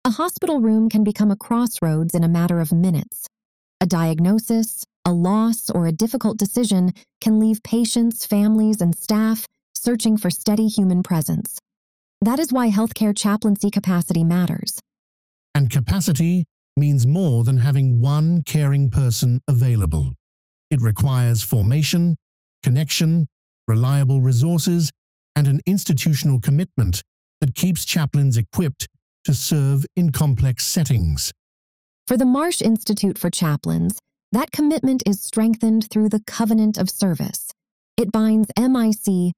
A hospital room can become a crossroads in a matter of minutes. A diagnosis, a loss, or a difficult decision can leave patients, families, and staff searching for steady human presence. That is why healthcare chaplaincy capacity matters. And capacity means more than having one caring person available. It requires formation, connection, reliable resources, and an institutional commitment that keeps chaplains equipped to serve in complex settings. For the Marsh Institute for Chaplains, that commitment is strengthened through the Covenant of Service. It binds MIC,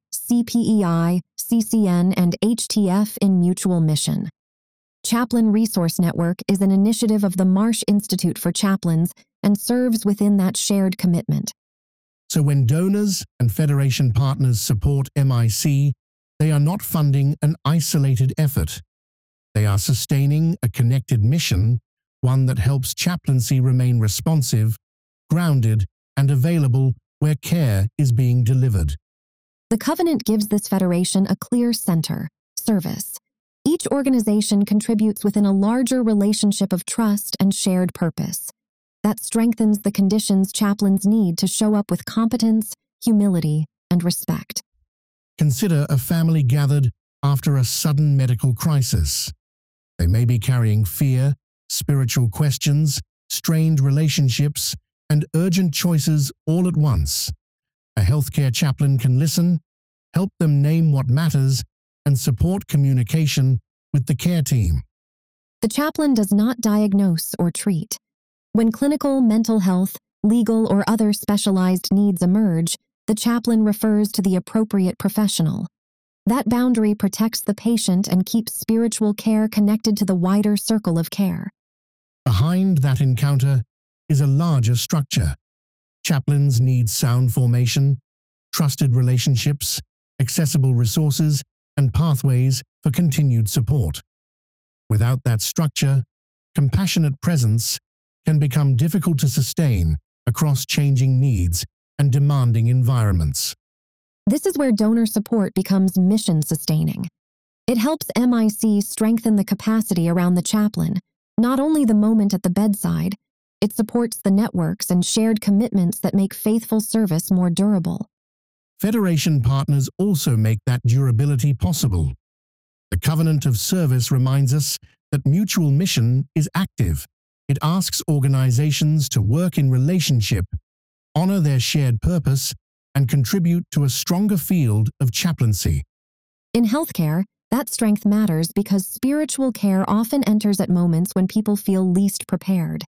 CPEI, CCN, and HTF in mutual mission. Chaplain Resource Network is an initiative of the Marsh Institute for Chaplains and serves within that shared commitment. So when donors and Federation partners support MIC, they are not funding an isolated effort. They are sustaining a connected mission, one that helps chaplaincy remain responsive, grounded, and available where care is being delivered. The Covenant gives this federation a clear center, service. Each organization contributes within a larger relationship of trust and shared purpose. That strengthens the conditions chaplains need to show up with competence, humility, and respect. Consider a family gathered after a sudden medical crisis. They may be carrying fear, spiritual questions, strained relationships, and urgent choices all at once. A healthcare chaplain can listen, help them name what matters, and support communication with the care team. The chaplain does not diagnose or treat. When clinical, mental health, legal, or other specialized needs emerge, the chaplain refers to the appropriate professional. That boundary protects the patient and keeps spiritual care connected to the wider circle of care. Behind that encounter is a larger structure. Chaplains need sound formation, trusted relationships, accessible resources, and pathways for continued support. Without that structure, compassionate presence can become difficult to sustain across changing needs and demanding environments. This is where donor support becomes mission-sustaining. It helps MIC strengthen the capacity around the chaplain, not only the moment at the bedside. It supports the networks and shared commitments that make faithful service more durable. Federation partners also make that durability possible. The Covenant of Service reminds us that mutual mission is active. It asks organizations to work in relationship, honor their shared purpose, and contribute to a stronger field of chaplaincy. In healthcare, that strength matters because spiritual care often enters at moments when people feel least prepared.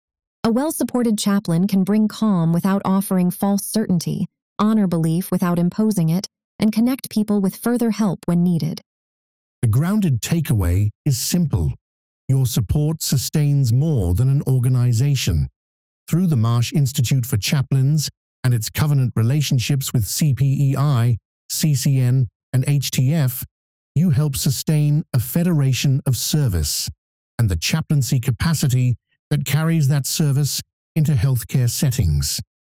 A well-supported chaplain can bring calm without offering false certainty, honor belief without imposing it, and connect people with further help when needed. The grounded takeaway is simple. Your support sustains more than an organization. Through the Marsh Institute for Chaplains and its covenant relationships with CPEI, CCN, and HTF, you help sustain a federation of service and the chaplaincy capacity that carries that service into healthcare settings.